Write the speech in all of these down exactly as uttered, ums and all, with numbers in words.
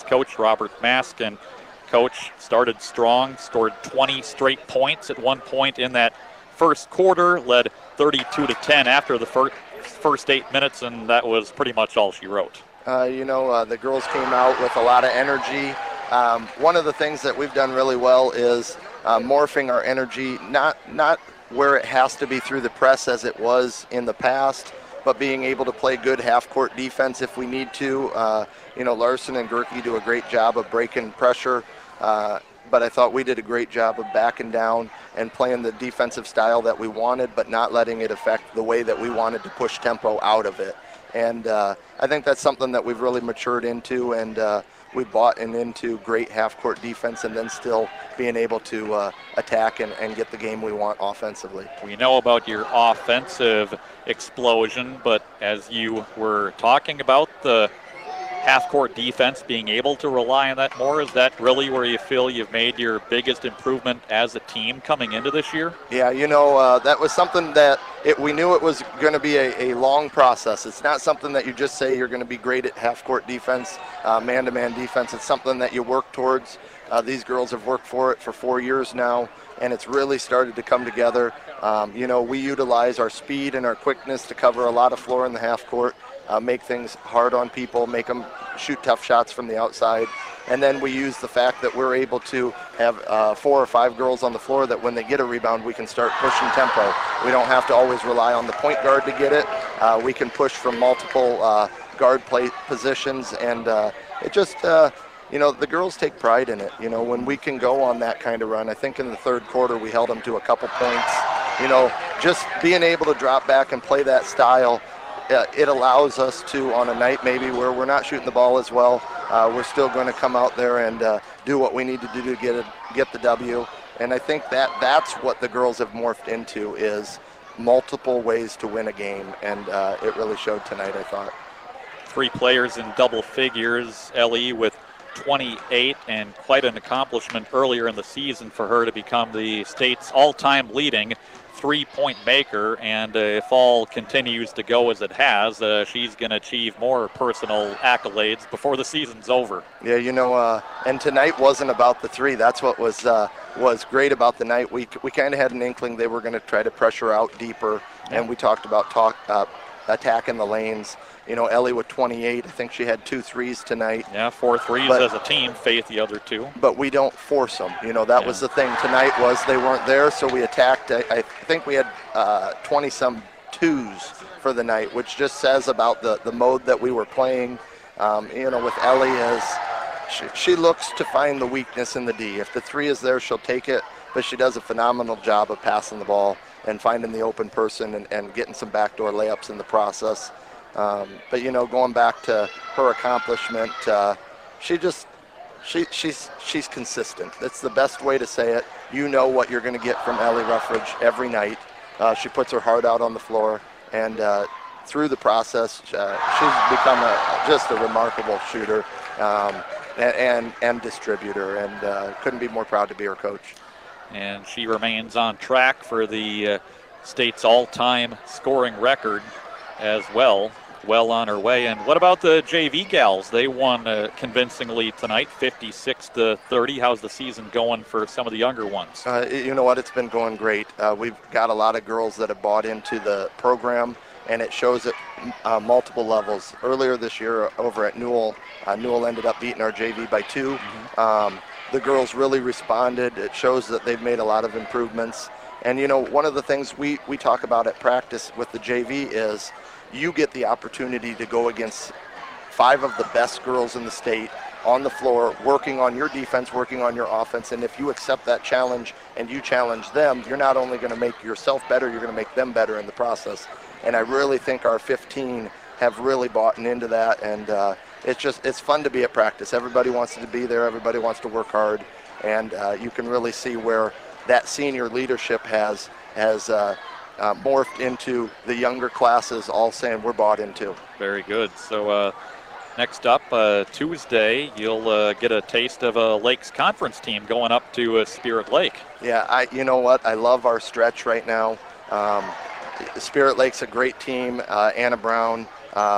coach, Robert Mask. And Coach started strong, scored twenty straight points at one point in that first quarter, led thirty-two to ten after the first, first eight minutes, and that was pretty much all she wrote. Uh, you know, uh, the girls came out with a lot of energy. Um, one of the things that we've done really well is uh, morphing our energy, not not where it has to be through the press as it was in the past, but being able to play good half-court defense if we need to. Uh, you know, Larson and Gerke do a great job of breaking pressure, uh, but I thought we did a great job of backing down and playing the defensive style that we wanted, but not letting it affect the way that we wanted to push tempo out of it. And uh, I think that's something that we've really matured into, and uh, we bought and into great half-court defense and then still being able to uh, attack and, and get the game we want offensively. We know about your offensive explosion, but as you were talking about the half-court defense, being able to rely on that more, is that really where you feel you've made your biggest improvement as a team coming into this year? Yeah, you know, uh, that was something that it, we knew it was going to be a, a long process. It's not something that you just say you're going to be great at half-court defense, uh, man-to-man defense. It's something that you work towards. Uh, these girls have worked for it for four years now, and it's really started to come together. Um, you know, we utilize our speed and our quickness to cover a lot of floor in the half-court. Uh, make things hard on people, make them shoot tough shots from the outside. And then we use the fact that we're able to have uh, four or five girls on the floor that when they get a rebound, we can start pushing tempo. We don't have to always rely on the point guard to get it. Uh, we can push from multiple uh, guard play positions, and uh, it just, uh, you know, the girls take pride in it. You know, when we can go on that kind of run, I think in the third quarter we held them to a couple points. You know, just being able to drop back and play that style, Uh, it allows us to, on a night maybe where we're not shooting the ball as well, uh, we're still going to come out there and uh, do what we need to do to get it, get the W. And I think that that's what the girls have morphed into, is multiple ways to win a game, and uh, it really showed tonight, I thought. Three players in double figures, Ellie with twenty-eight, and quite an accomplishment earlier in the season for her to become the state's all-time leading three-point maker, and uh, if all continues to go as it has, uh, she's going to achieve more personal accolades before the season's over. Yeah, you know, uh, and tonight wasn't about the three. That's what was uh, was great about the night. We we kind of had an inkling they were going to try to pressure out deeper, and we talked about talk uh, attacking the lanes. You know, Ellie with twenty-eight, I think she had two threes tonight. Yeah, four threes but, as a team, Faith the other two. But we don't force them. You know, that yeah. was the thing tonight, was they weren't there, so we attacked. I, I think we had uh, twenty-some twos for the night, which just says about the, the mode that we were playing. Um, you know, with Ellie, as she, she looks to find the weakness in the D. If the three is there, she'll take it, but she does a phenomenal job of passing the ball and finding the open person and, and getting some backdoor layups in the process. Um, but, you know, going back to her accomplishment, uh, she just, she, she's she's consistent. That's the best way to say it. You know what you're going to get from Ellie Ruffridge every night. Uh, she puts her heart out on the floor, and uh, through the process, uh, she's become a, just a remarkable shooter um, and, and, and distributor, and uh, couldn't be more proud to be her coach. And she remains on track for the uh, state's all-time scoring record as well. Well on her way. And what about the J V gals? They won uh, convincingly tonight, fifty-six to thirty. How's the season going for some of the younger ones? Uh, you know what? It's been going great. Uh, we've got a lot of girls that have bought into the program, and it shows at uh, multiple levels. Earlier this year over at Newell, uh, Newell ended up beating our J V by two. Mm-hmm. Um, the girls really responded. It shows that they've made a lot of improvements. And, you know, one of the things we, we talk about at practice with the J V is you get the opportunity to go against five of the best girls in the state on the floor, working on your defense, working on your offense. And if you accept that challenge and you challenge them, you're not only going to make yourself better, you're going to make them better in the process. And I really think our fifteen have really bought into that. And uh, it's just, it's fun to be at practice. Everybody wants to be there. Everybody wants to work hard. And uh, you can really see where that senior leadership has, has uh, Uh, morphed into the younger classes all saying we're bought into. Very good. So uh, next up, uh, Tuesday, you'll uh, get a taste of a Lakes Conference team going up to uh, Spirit Lake. Yeah, I. you know what? I love our stretch right now. Um, Spirit Lake's a great team. Uh, Anna Brown, uh,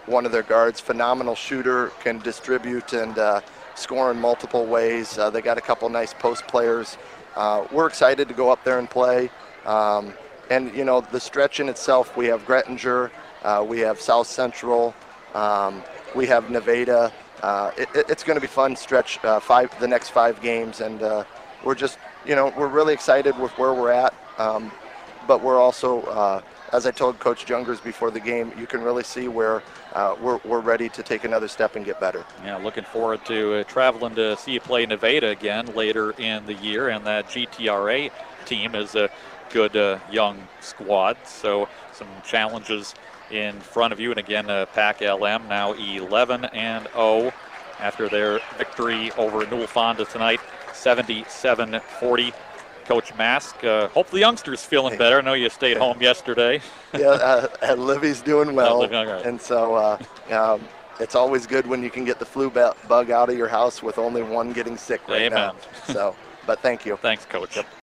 one of their guards. Phenomenal shooter, can distribute and uh, score in multiple ways. Uh, they got a couple nice post players. Uh, we're excited to go up there and play. Um, and, you know, the stretch in itself, we have Grettinger, uh, we have South Central, um, we have Nevada. Uh, it, it's going to be fun stretch, uh, five the next five games. And uh, we're just, you know, we're really excited with where we're at. Um, but we're also, uh, as I told Coach Jungers before the game, you can really see where uh, we're, we're ready to take another step and get better. Yeah, looking forward to uh, traveling to see you play Nevada again later in the year. And that G T R A team is a good uh, young squad. So some challenges in front of you. And again, uh, Pac L M now eleven and oh after their victory over Newell Fonda tonight, seventy-seven forty. Coach Mask, uh, hope the youngster's feeling better. I know you stayed home yesterday. Yeah, uh, uh, Livy's doing well, Uh, Livy, okay. and so uh, um, it's always good when you can get the flu bu- bug out of your house with only one getting sick right Amen. now. So, but thank you. Thanks, Coach. Yep.